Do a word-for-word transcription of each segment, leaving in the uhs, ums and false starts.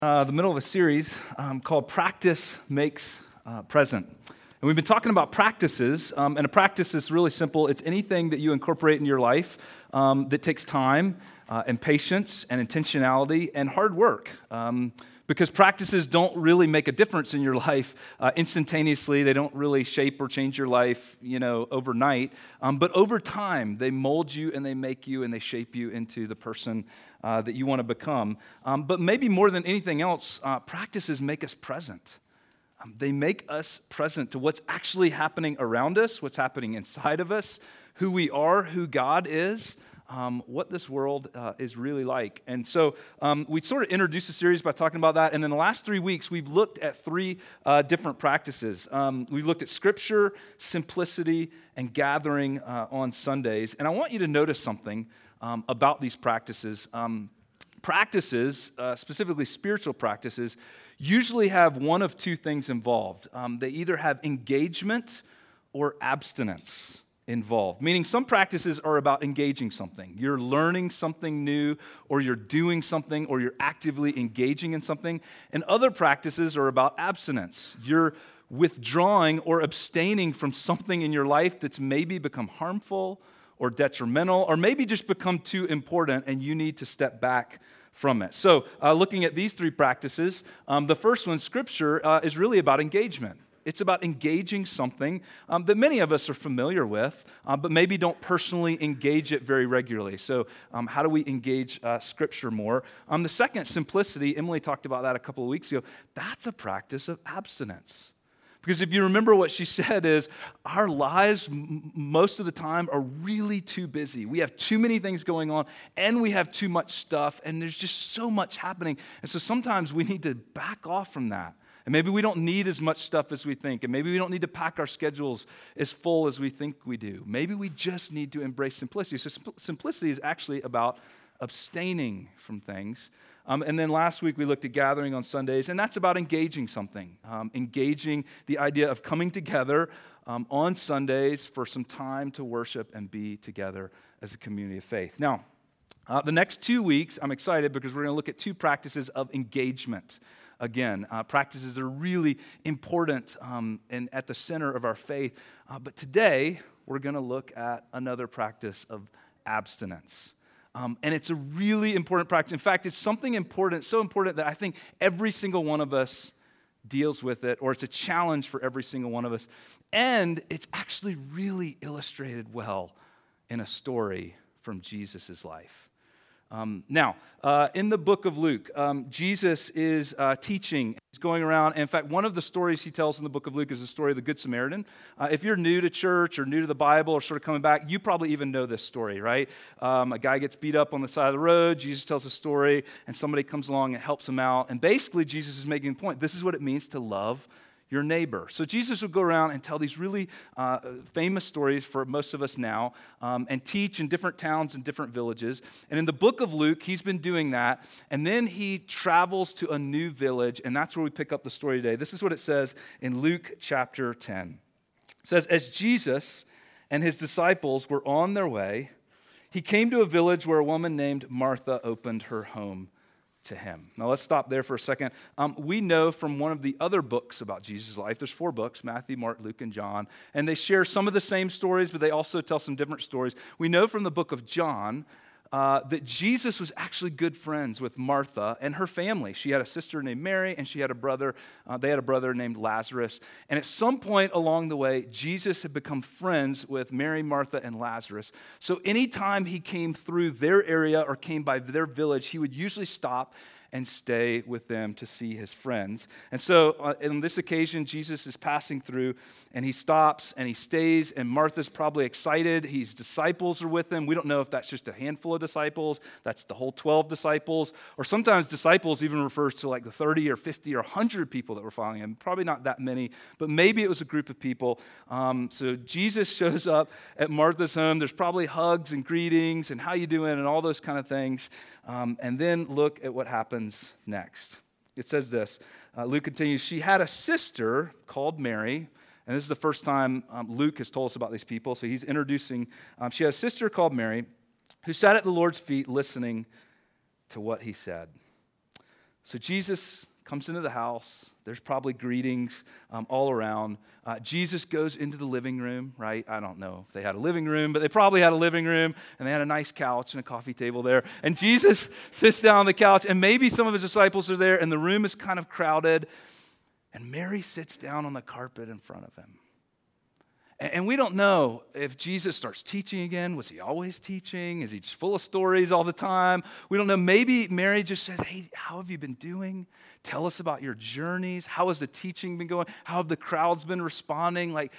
Uh, the middle of a series um, called Practice Makes uh, Present. And we've been talking about practices, um, and a practice is really simple. It's anything that you incorporate in your life um, that takes time uh, and patience and intentionality and hard work. Um, because practices don't really make a difference in your life uh, instantaneously. They don't really shape or change your life, you know, overnight. Um, but over time, they mold you and they make you and they shape you into the person uh, that you want to become. Um, but maybe more than anything else, uh, practices make us present. Um, they make us present to what's actually happening around us, what's happening inside of us, who we are, who God is. Um, what this world uh, is really like. And so um, we sort of introduced the series by talking about that. And in the last three weeks, we've looked at three uh, different practices. Um, we've looked at Scripture, simplicity, and gathering uh, on Sundays. And I want you to notice something um, about these practices. Um, practices, uh, specifically spiritual practices, usually have one of two things involved. Um, they either have engagement or abstinence involved, meaning some practices are about engaging something. You're learning something new, or you're doing something, or you're actively engaging in something. And other practices are about abstinence. You're withdrawing or abstaining from something in your life that's maybe become harmful or detrimental, or maybe just become too important and you need to step back from it. So uh, looking at these three practices, um, the first one, Scripture, uh, is really about engagement. It's about engaging something um, that many of us are familiar with, uh, but maybe don't personally engage it very regularly. So um, how do we engage uh, Scripture more? Um, the second, simplicity, Emily talked about that a couple of weeks ago. That's a practice of abstinence. Because if you remember what she said is, our lives m- most of the time are really too busy. We have too many things going on, and we have too much stuff, and there's just so much happening. And so sometimes we need to back off from that. And maybe we don't need as much stuff as we think. And maybe we don't need to pack our schedules as full as we think we do. Maybe we just need to embrace simplicity. So simplicity is actually about abstaining from things. Um, and then last week we looked at gathering on Sundays, and that's about engaging something. Um, engaging the idea of coming together um, on Sundays for some time to worship and be together as a community of faith. Now, uh, the next two weeks, I'm excited because we're going to look at two practices of engagement. Again, uh, practices are really important um, and at the center of our faith. Uh, but today, we're going to look at another practice of abstinence. Um, and it's a really important practice. In fact, it's something important, so important that I think every single one of us deals with it, or it's a challenge for every single one of us. And it's actually really illustrated well in a story from Jesus' life. Um, now, uh, in the book of Luke, um, Jesus is uh, teaching. He's going around. And in fact, one of the stories he tells in the book of Luke is the story of the Good Samaritan. Uh, if you're new to church or new to the Bible or sort of coming back, you probably even know this story, right? Um, a guy gets beat up on the side of the road. Jesus tells a story, and somebody comes along and helps him out. And basically, Jesus is making the point. This is what it means to love your neighbor. So Jesus would go around and tell these really uh, famous stories for most of us now um, and teach in different towns and different villages. And in the book of Luke, he's been doing that. And then he travels to a new village, and that's where we pick up the story today. This is what it says in Luke chapter ten. It says, as Jesus and his disciples were on their way, he came to a village where a woman named Martha opened her home to him. Now let's stop there for a second. Um, we know from one of the other books about Jesus' life, there's four books, Matthew, Mark, Luke, and John, and they share some of the same stories, but they also tell some different stories. We know from the book of John uh, that Jesus was actually good friends with Martha and her family. She had a sister named Mary, and she had a brother. Uh, they had a brother named Lazarus. And at some point along the way, Jesus had become friends with Mary, Martha, and Lazarus. So anytime he came through their area or came by their village, he would usually stop and stay with them to see his friends. And so uh, on this occasion, Jesus is passing through, and he stops, and he stays, and Martha's probably excited. His disciples are with him. We don't know if that's just a handful of disciples, that's the whole twelve disciples, or sometimes disciples even refers to like the thirty or fifty or one hundred people that were following him. Probably not that many, but maybe it was a group of people. Um, so Jesus shows up at Martha's home. There's probably hugs and greetings and how you doing and all those kind of things. Um, and then look at what happens next. It says this, uh, Luke continues, she had a sister called Mary, and this is the first time um, Luke has told us about these people, so he's introducing, um, she had a sister called Mary who sat at the Lord's feet listening to what he said. So Jesus comes into the house. There's probably greetings um, all around. Uh, Jesus goes into the living room, right? I don't know if they had a living room, but they probably had a living room, and they had a nice couch and a coffee table there. And Jesus sits down on the couch, and maybe some of his disciples are there, and the room is kind of crowded. And Mary sits down on the carpet in front of him. And we don't know if Jesus starts teaching again. Was he always teaching? Is he just full of stories all the time? We don't know. Maybe Mary just says, hey, how have you been doing? Tell us about your journeys. How has the teaching been going? How have the crowds been responding? Like,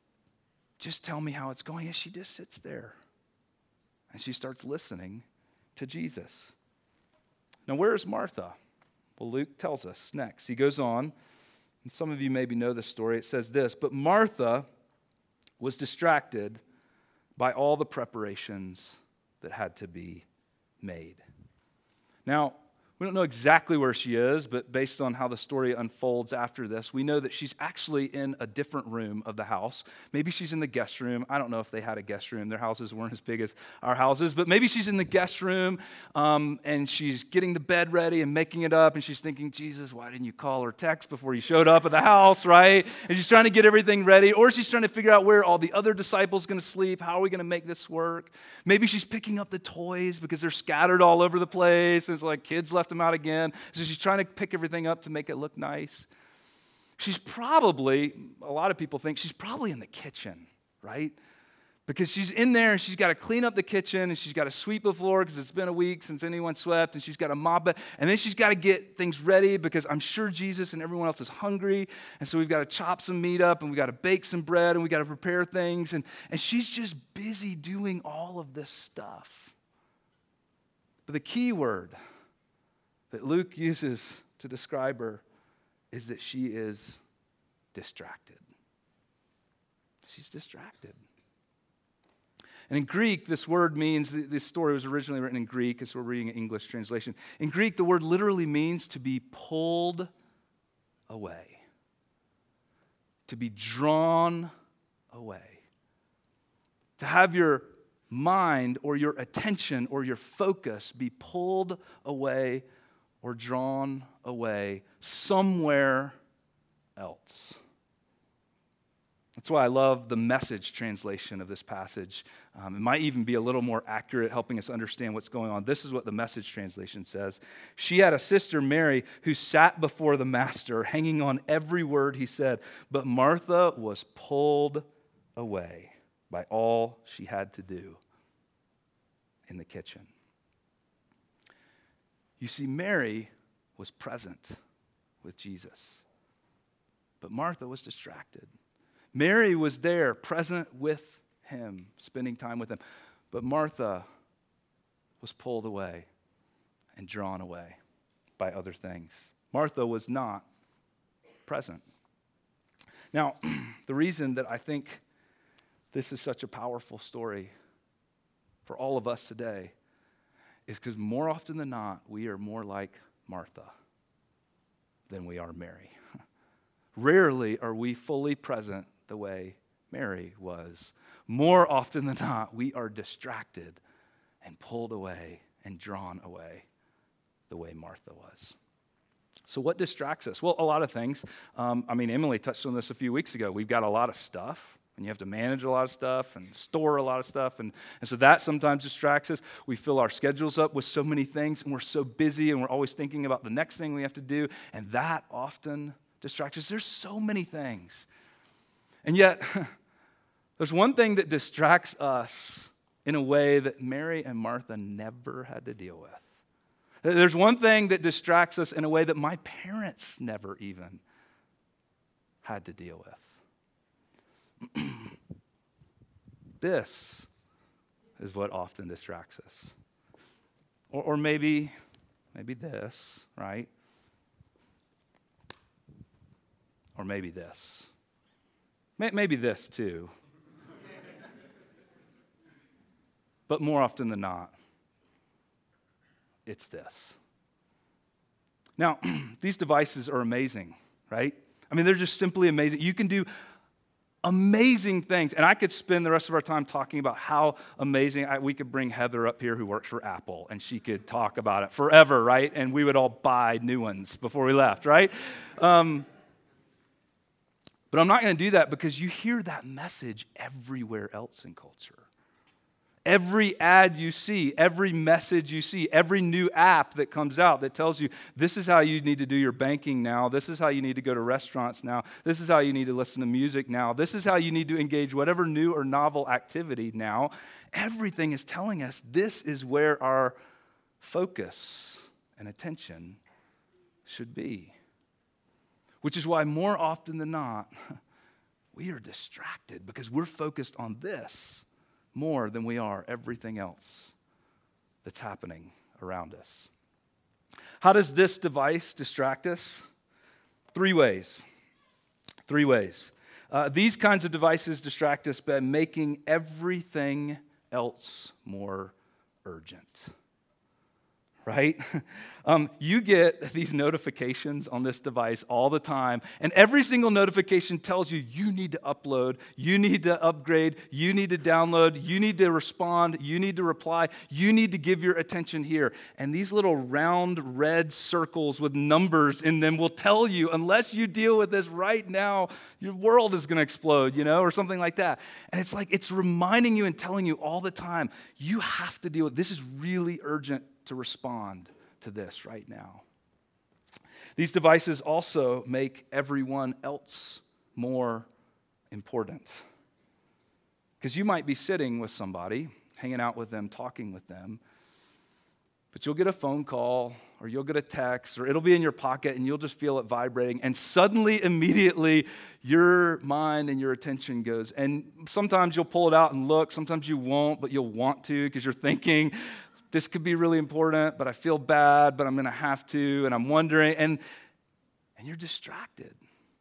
just tell me how it's going. And she just sits there. And she starts listening to Jesus. Now, where is Martha? Well, Luke tells us next. He goes on, and some of you maybe know this story. It says this, but Martha was distracted by all the preparations that had to be made. Now, we don't know exactly where she is, but based on how the story unfolds after this, we know that she's actually in a different room of the house. Maybe she's in the guest room. I don't know if they had a guest room. Their houses weren't as big as our houses, but maybe she's in the guest room um, and she's getting the bed ready and making it up, and she's thinking, Jesus, why didn't you call or text before you showed up at the house, right? And she's trying to get everything ready, or she's trying to figure out where all the other disciples are going to sleep. How are we going to make this work? Maybe she's picking up the toys because they're scattered all over the place. And it's like kids left them out again. So she's trying to pick everything up to make it look nice. She's probably, a lot of people think, she's probably in the kitchen, right? Because she's in there and she's got to clean up the kitchen and she's got to sweep the floor because it's been a week since anyone swept, and she's got to mop it. And then she's got to get things ready because I'm sure Jesus and everyone else is hungry. And so we've got to chop some meat up and we've got to bake some bread and we've got to prepare things. And, and she's just busy doing all of this stuff. But the key word that Luke uses to describe her is that she is distracted. She's distracted. And in Greek, this word means, this story was originally written in Greek, as we're reading an English translation. In Greek, the word literally means to be pulled away, to be drawn away, to have your mind or your attention or your focus be pulled away or drawn away somewhere else. That's why I love the Message translation of this passage. Um, it might even be a little more accurate, helping us understand what's going on. This is what the Message translation says. She had a sister, Mary, who sat before the Master, hanging on every word he said. But Martha was pulled away by all she had to do in the kitchen. You see, Mary was present with Jesus, but Martha was distracted. Mary was there, present with him, spending time with him, but Martha was pulled away and drawn away by other things. Martha was not present. Now, the reason that I think this is such a powerful story for all of us today is because more often than not, we are more like Martha than we are Mary. Rarely are we fully present the way Mary was. More often than not, we are distracted and pulled away and drawn away the way Martha was. So what distracts us? Well, a lot of things. Um, I mean, Emily touched on this a few weeks ago. We've got a lot of stuff, and you have to manage a lot of stuff and store a lot of stuff. And, and so that sometimes distracts us. We fill our schedules up with so many things, and we're so busy, and we're always thinking about the next thing we have to do. And that often distracts us. There's so many things. And yet, there's one thing that distracts us in a way that Mary and Martha never had to deal with. There's one thing that distracts us in a way that my parents never even had to deal with. This is what often distracts us. Or, or maybe, maybe this, right? Or maybe this. Maybe this too. But more often than not, it's this. Now, these devices are amazing, right? I mean, they're just simply amazing. You can do amazing things. And I could spend the rest of our time talking about how amazing. I, we could bring Heather up here who works for Apple, and she could talk about it forever, right? And we would all buy new ones before we left, right? Um, but I'm not going to do that because you hear that message everywhere else in culture. Every ad you see, every message you see, every new app that comes out that tells you this is how you need to do your banking now, this is how you need to go to restaurants now, this is how you need to listen to music now, this is how you need to engage whatever new or novel activity now. Everything is telling us this is where our focus and attention should be. Which is why more often than not, we are distracted because we're focused on this more than we are everything else that's happening around us. How does this device distract us? Three ways. Three ways. Uh, these kinds of devices distract us by making everything else more urgent. Right? Um, you get these notifications on this device all the time, and every single notification tells you you need to upload, you need to upgrade, you need to download, you need to respond, you need to reply, you need to give your attention here. And these little round red circles with numbers in them will tell you, unless you deal with this right now, your world is going to explode, you know, or something like that. And it's like it's reminding you and telling you all the time, you have to deal with this. Is really urgent to respond to this right now. These devices also make everyone else more important. Because you might be sitting with somebody, hanging out with them, talking with them, but you'll get a phone call or you'll get a text or it'll be in your pocket and you'll just feel it vibrating, and suddenly, immediately, your mind and your attention goes. And sometimes you'll pull it out and look, sometimes you won't, but you'll want to because you're thinking, this could be really important, but I feel bad, but I'm going to have to, and I'm wondering, and and you're distracted.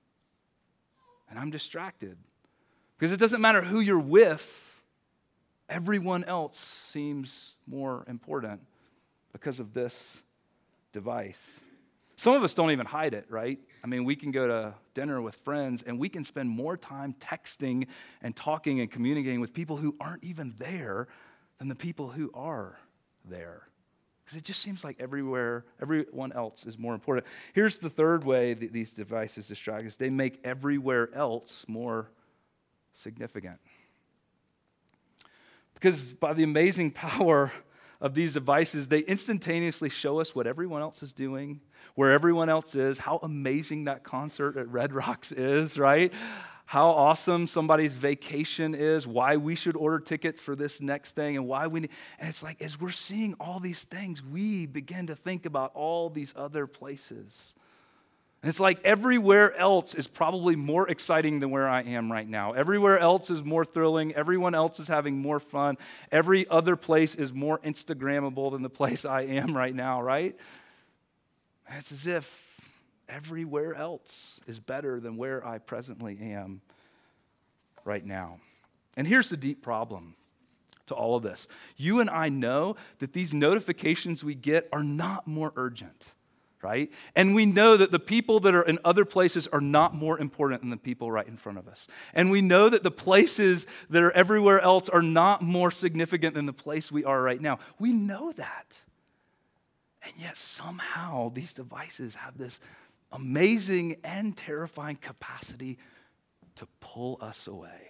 And I'm distracted. Because it doesn't matter who you're with, everyone else seems more important because of this device. Some of us don't even hide it, right? I mean, we can go to dinner with friends, and we can spend more time texting and talking and communicating with people who aren't even there than the people who are there, because it just seems like everywhere, everyone else is more important. Here's the third way that these devices distract us. They make everywhere else more significant. Because by the amazing power of these devices, they instantaneously show us what everyone else is doing, where everyone else is, how amazing that concert at Red Rocks is, right? How awesome somebody's vacation is, why we should order tickets for this next thing, and why we need. And it's like, as we're seeing all these things, we begin to think about all these other places. And it's like everywhere else is probably more exciting than where I am right now. Everywhere else is more thrilling. Everyone else is having more fun. Every other place is more Instagrammable than the place I am right now, right? And it's as if everywhere else is better than where I presently am right now. And here's the deep problem to all of this. You and I know that these notifications we get are not more urgent, right? And we know that the people that are in other places are not more important than the people right in front of us. And we know that the places that are everywhere else are not more significant than the place we are right now. We know that. And yet somehow these devices have this amazing and terrifying capacity to pull us away,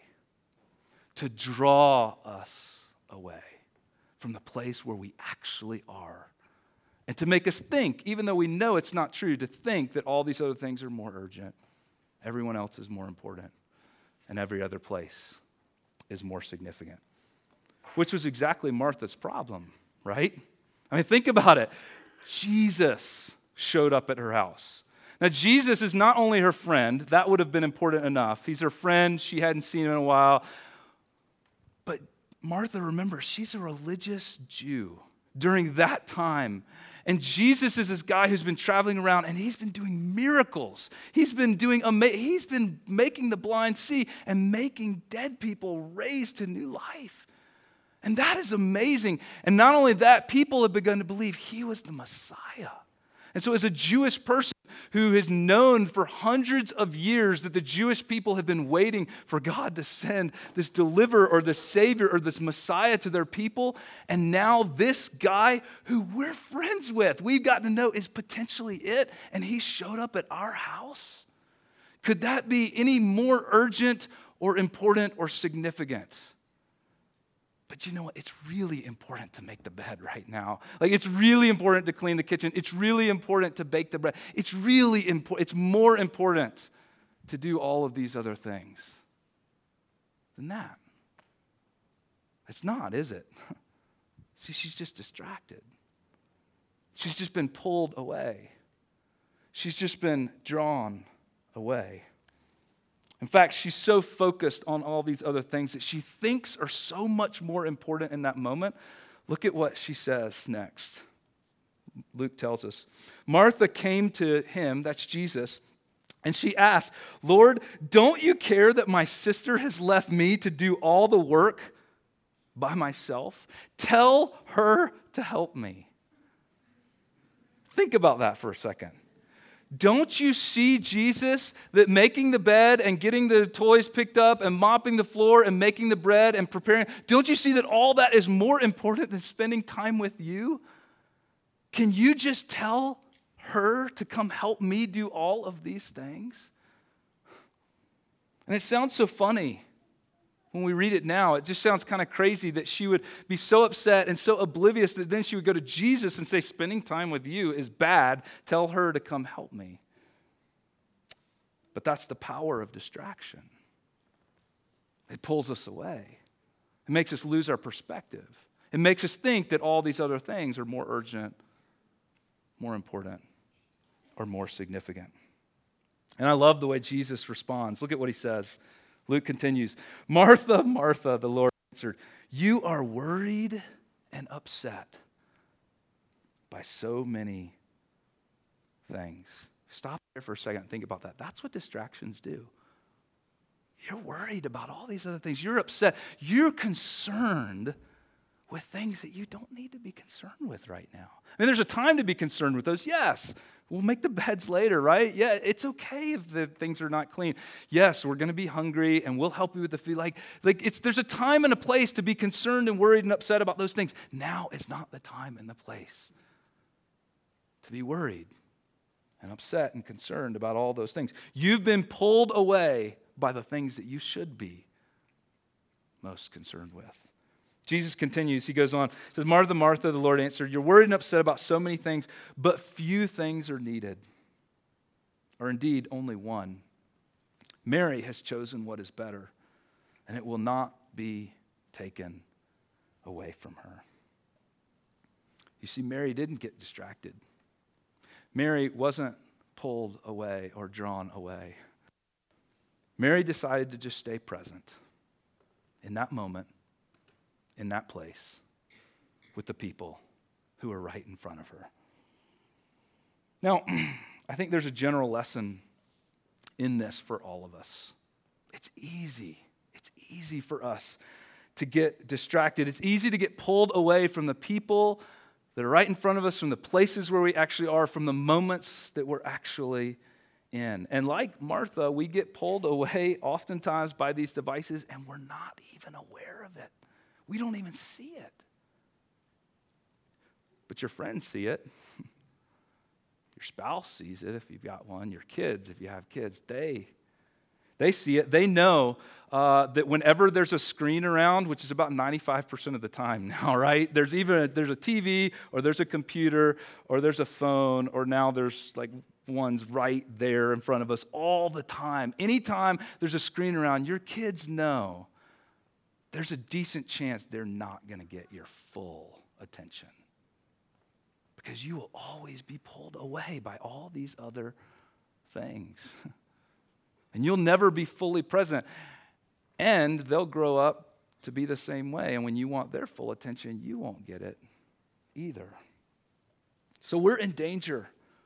to draw us away from the place where we actually are, and to make us think, even though we know it's not true, to think that all these other things are more urgent, everyone else is more important, and every other place is more significant. Which was exactly Martha's problem, right? I mean, think about it. Jesus showed up at her house. Now, Jesus is not only her friend, that would have been important enough. He's her friend, she hadn't seen him in a while. But Martha, remember, she's a religious Jew during that time. And Jesus is this guy who's been traveling around, and he's been doing miracles. He's been doing, ama- he's been making the blind see and making dead people raised to new life. And that is amazing. And not only that, people have begun to believe he was the Messiah. And so as a Jewish person who has known for hundreds of years that the Jewish people have been waiting for God to send this deliverer or this savior or this Messiah to their people. And now this guy who we're friends with, we've gotten to know, is potentially it. And he showed up at our house. Could that be any more urgent or important or significant? But you know what? It's really important to make the bed right now. Like, it's really important to clean the kitchen. It's really important to bake the bread. It's really important. It's more important to do all of these other things than that. It's not, is it? See, she's just distracted. She's just been pulled away. She's just been drawn away. In fact, she's so focused on all these other things that she thinks are so much more important in that moment. Look at what she says next. Luke tells us, Martha came to him, that's Jesus, and she asked, Lord, don't you care that my sister has left me to do all the work by myself? Tell her to help me. Think about that for a second. Don't you see, Jesus, that making the bed and getting the toys picked up and mopping the floor and making the bread and preparing, don't you see that all that is more important than spending time with you? Can you just tell her to come help me do all of these things? And it sounds so funny when we read it now. It just sounds kind of crazy that she would be so upset and so oblivious that then she would go to Jesus and say, spending time with you is bad. Tell her to come help me. But that's the power of distraction. It pulls us away. It makes us lose our perspective. It makes us think that all these other things are more urgent, more important, or more significant. And I love the way Jesus responds. Look at what he says. Luke continues, Martha, Martha, the Lord answered, you are worried and upset by so many things. Stop there for a second and think about that. That's what distractions do. You're worried about all these other things. You're upset. You're concerned with things that you don't need to be concerned with right now. I mean, there's a time to be concerned with those. Yes, we'll make the beds later, right? Yeah, it's okay if the things are not clean. Yes, we're going to be hungry, and we'll help you with the food. Like, like it's there's a time and a place to be concerned and worried and upset about those things. Now is not the time and the place to be worried and upset and concerned about all those things. You've been pulled away by the things that you should be most concerned with. Jesus continues, he goes on, says, Martha, Martha, the Lord answered, you're worried and upset about so many things, but few things are needed, or indeed only one. Mary has chosen what is better, and it will not be taken away from her. You see, Mary didn't get distracted. Mary wasn't pulled away or drawn away. Mary decided to just stay present in that moment, in that place, with the people who are right in front of her. Now, I think there's a general lesson in this for all of us. It's easy. It's easy for us to get distracted. It's easy to get pulled away from the people that are right in front of us, from the places where we actually are, from the moments that we're actually in. And like Martha, we get pulled away oftentimes by these devices, and we're not even aware of it. We don't even see it. But your friends see it. Your spouse sees it if you've got one. Your kids, if you have kids, they, they see it. They know uh, that whenever there's a screen around, which is about ninety-five percent of the time now, right? There's even a, there's a T V, or there's a computer, or there's a phone, or now there's like ones right there in front of us all the time. Anytime there's a screen around, your kids know there's a decent chance they're not going to get your full attention, because you will always be pulled away by all these other things. And you'll never be fully present. And they'll grow up to be the same way. And when you want their full attention, you won't get it either. So we're in danger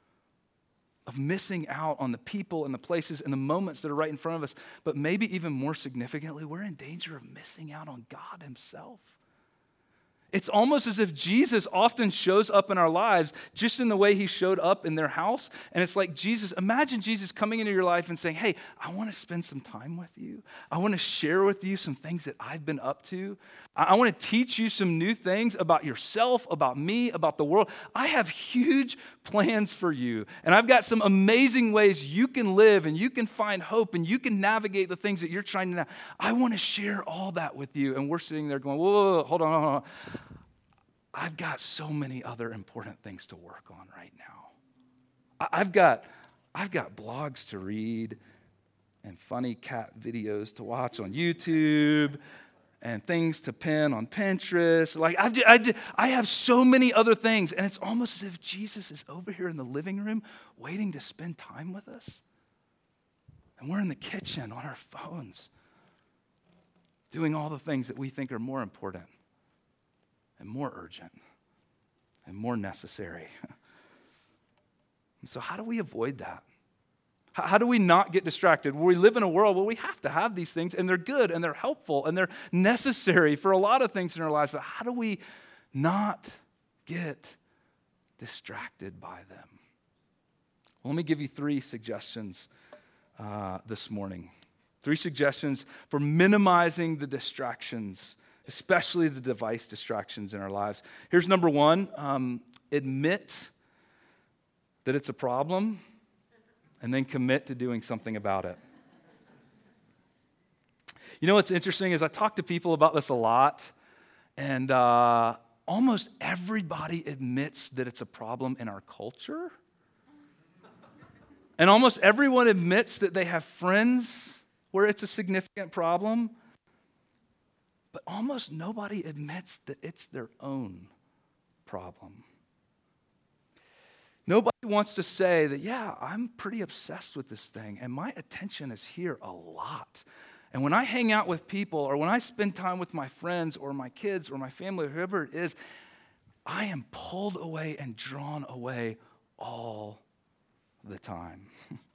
of missing out on the people and the places and the moments that are right in front of us. But maybe even more significantly, we're in danger of missing out on God himself. It's almost as if Jesus often shows up in our lives just in the way he showed up in their house. And it's like Jesus, imagine Jesus coming into your life and saying, hey, I want to spend some time with you. I want to share with you some things that I've been up to. I want to teach you some new things about yourself, about me, about the world. I have huge plans for you. And I've got some amazing ways you can live and you can find hope and you can navigate the things that you're trying to. I want to share all that with you. And we're sitting there going, whoa, whoa, whoa hold on, hold on. I've got so many other important things to work on right now. I've got, I've got blogs to read and funny cat videos to watch on YouTube and things to pin on Pinterest. Like I've, I, I have so many other things, and it's almost as if Jesus is over here in the living room waiting to spend time with us. And we're in the kitchen on our phones doing all the things that we think are more important and more urgent and more necessary. And so how do we avoid that? How do we not get distracted? We live in a world where we have to have these things, and they're good, and they're helpful, and they're necessary for a lot of things in our lives, but how do we not get distracted by them? Well, let me give you three suggestions uh, this morning. Three suggestions for minimizing the distractions, especially the device distractions in our lives. Here's number one, um, admit that it's a problem and then commit to doing something about it. You know what's interesting is I talk to people about this a lot, and uh, almost everybody admits that it's a problem in our culture. And almost everyone admits that they have friends where it's a significant problem. But almost nobody admits that it's their own problem. Nobody wants to say that, yeah, I'm pretty obsessed with this thing, and my attention is here a lot. And when I hang out with people, or when I spend time with my friends, or my kids, or my family, or whoever it is, I am pulled away and drawn away all the time.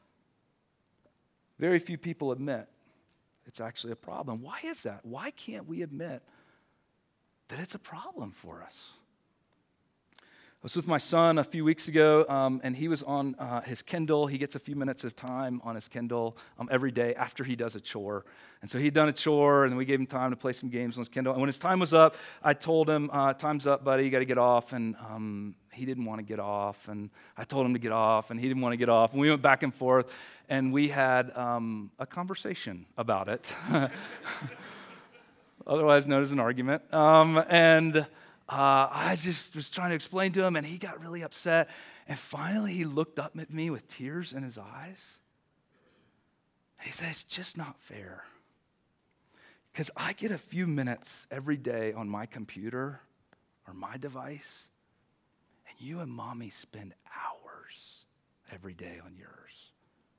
Very few people admit it's actually a problem. Why is that? Why can't we admit that it's a problem for us? I was with my son a few weeks ago, um, and he was on uh, his Kindle. He gets a few minutes of time on his Kindle um, every day after he does a chore. And so he'd done a chore, and we gave him time to play some games on his Kindle. And when his time was up, I told him, uh, time's up, buddy, you got to get off. And um, he didn't want to get off. And I told him to get off, and he didn't want to get off. And we went back and forth, and we had um, a conversation about it, otherwise known as an argument. Um, and... Uh, I just was trying to explain to him, and he got really upset. And finally, he looked up at me with tears in his eyes. He said, it's just not fair. Because I get a few minutes every day on my computer or my device, and you and mommy spend hours every day on yours.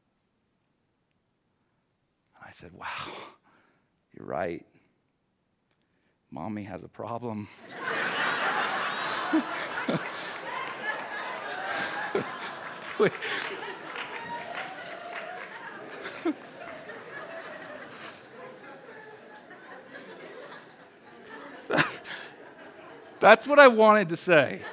And I said, wow, you're right. Mommy has a problem. Wait. That's what I wanted to say.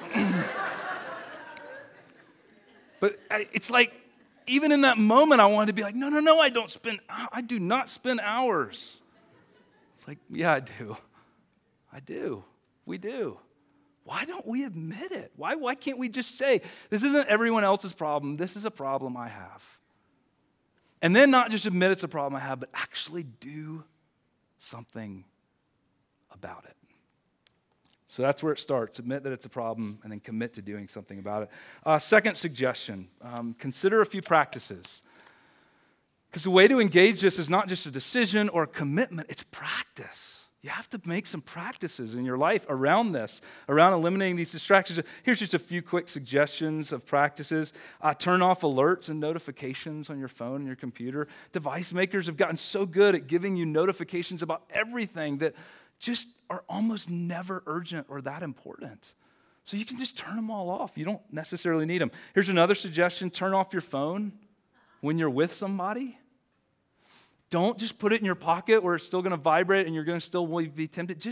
But I, it's like, even in that moment, I wanted to be like, no, no, no, I don't spend, I do not spend hours. It's like, yeah, I do. I do. We do. Why don't we admit it? Why, why can't we just say, this isn't everyone else's problem, this is a problem I have? And then not just admit it's a problem I have, but actually do something about it. So that's where it starts. Admit that it's a problem and then commit to doing something about it. Uh, second suggestion, um, consider a few practices. Because the way to engage this is not just a decision or a commitment, it's practice. You have to make some practices in your life around this, around eliminating these distractions. Here's just a few quick suggestions of practices. Uh, turn off alerts and notifications on your phone and your computer. Device makers have gotten so good at giving you notifications about everything that just are almost never urgent or that important. So you can just turn them all off. You don't necessarily need them. Here's another suggestion. Turn off your phone when you're with somebody. Don't just put it in your pocket where it's still going to vibrate and you're going to still be tempted. Just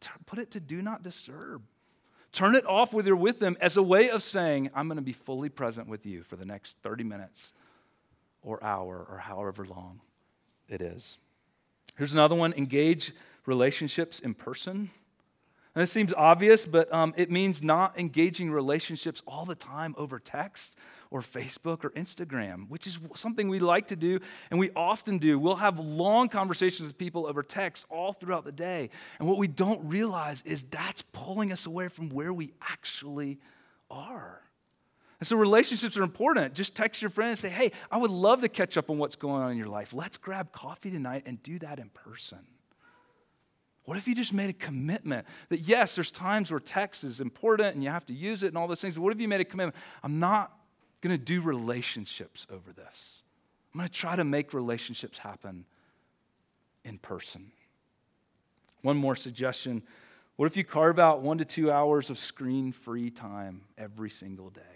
t- put it to do not disturb. Turn it off when you're with them as a way of saying, I'm going to be fully present with you for the next thirty minutes or hour or however long it is. Here's another one, engage relationships in person. And this seems obvious, but um, it means not engaging relationships all the time over text or Facebook or Instagram, which is something we like to do, and we often do. We'll have long conversations with people over text all throughout the day, and what we don't realize is that's pulling us away from where we actually are. And so relationships are important. Just text your friend and say, hey, I would love to catch up on what's going on in your life. Let's grab coffee tonight and do that in person. What if you just made a commitment that, yes, there's times where text is important and you have to use it and all those things, but what if you made a commitment? I'm not going to do relationships over this. I'm going to try to make relationships happen in person. One more suggestion. What if you carve out one to two hours of screen-free time every single day?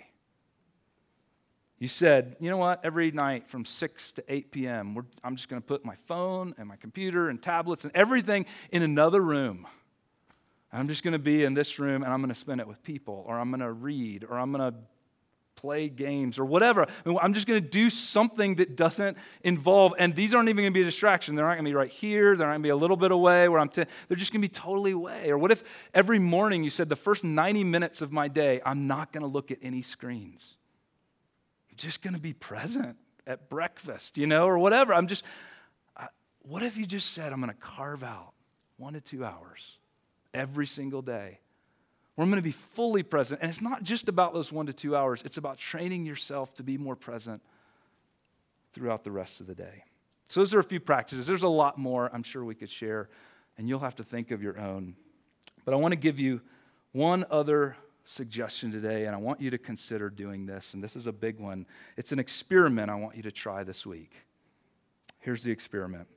You said, you know what, every night from six to eight p.m., we're, I'm just going to put my phone and my computer and tablets and everything in another room. And I'm just going to be in this room and I'm going to spend it with people, or I'm going to read, or I'm going to play games, or whatever. I mean, I'm just going to do something that doesn't involve, and these aren't even going to be a distraction. They're not going to be right here. They're not going to be a little bit away where I'm, t- they're just going to be totally away. Or what if every morning you said, the first ninety minutes of my day, I'm not going to look at any screens. Just going to be present at breakfast, you know, or whatever. I'm just, I, what if you just said, I'm going to carve out one to two hours every single day where I'm going to be fully present. And it's not just about those one to two hours. It's about training yourself to be more present throughout the rest of the day. So those are a few practices. There's a lot more I'm sure we could share, and you'll have to think of your own. But I want to give you one other suggestion today, and I want you to consider doing this, and this is a big one. It's an experiment I want you to try this week. Here's the experiment.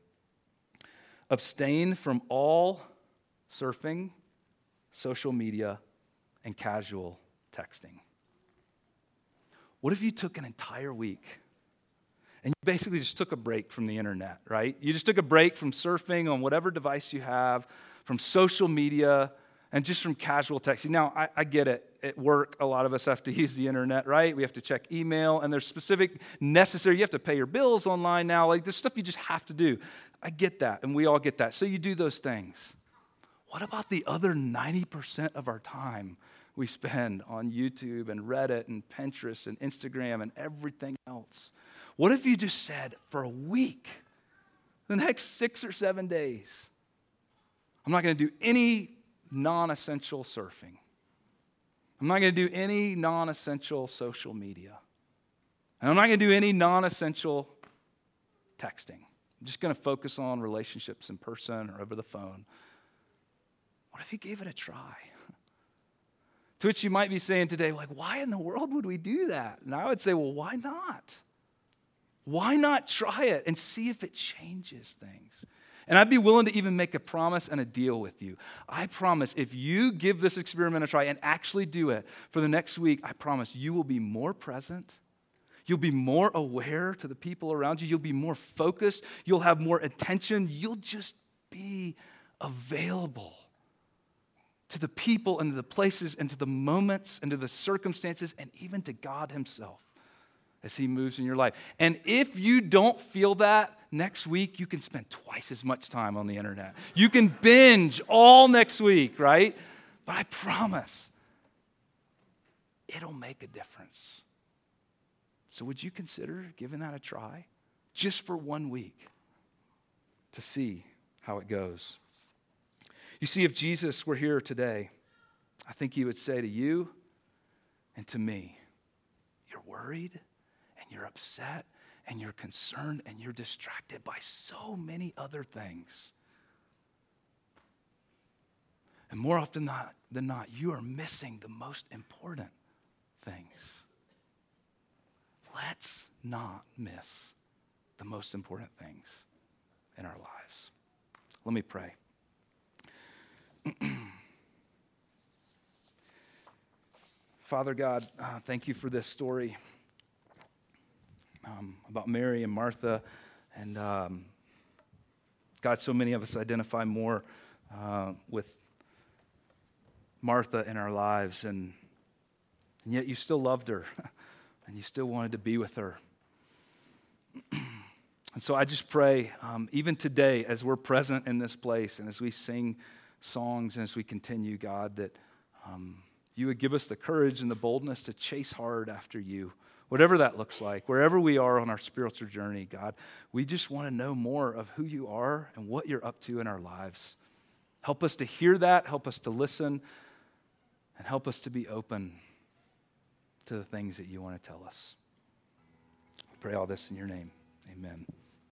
Abstain from all surfing, social media, and casual texting. What if you took an entire week and you basically just took a break from the internet, right? You just took a break from surfing on whatever device you have, from social media, and just from casual texting. Now, I, I get it. At work, a lot of us have to use the internet, right? We have to check email, and there's specific necessary. You have to pay your bills online now. Like, there's stuff you just have to do. I get that, and we all get that. So you do those things. What about the other ninety percent of our time we spend on YouTube and Reddit and Pinterest and Instagram and everything else? What if you just said, for a week, the next six or seven days, I'm not going to do any non-essential surfing. I'm not going to do any non-essential social media. And I'm not going to do any non-essential texting. I'm just going to focus on relationships in person or over the phone. What if you gave it a try? To which you might be saying today, like, why in the world would we do that? And I would say, well, why not? Why not try it and see if it changes things? And I'd be willing to even make a promise and a deal with you. I promise if you give this experiment a try and actually do it for the next week, I promise you will be more present. You'll be more aware to the people around you. You'll be more focused. You'll have more attention. You'll just be available to the people and to the places and to the moments and to the circumstances and even to God himself as he moves in your life. And if you don't feel that, next week you can spend twice as much time on the internet. You can binge all next week, right? But I promise, it'll make a difference. So would you consider giving that a try? Just for one week to see how it goes. You see, if Jesus were here today, I think he would say to you and to me, you're worried and you're upset and you're concerned and you're distracted by so many other things. And more often not, than not, you are missing the most important things. Let's not miss the most important things in our lives. Let me pray. Father God, uh, thank you for this story um, about Mary and Martha. And um, God, so many of us identify more uh, with Martha in our lives, and, and yet you still loved her, and you still wanted to be with her. And so I just pray, um, even today, as we're present in this place, and as we sing songs, and as we continue, God, that um, you would give us the courage and the boldness to chase hard after you, whatever that looks like, wherever we are on our spiritual journey, God. We just want to know more of who you are and what you're up to in our lives. Help us to hear that, help us to listen, and help us to be open to the things that you want to tell us. We pray all this in your name. Amen.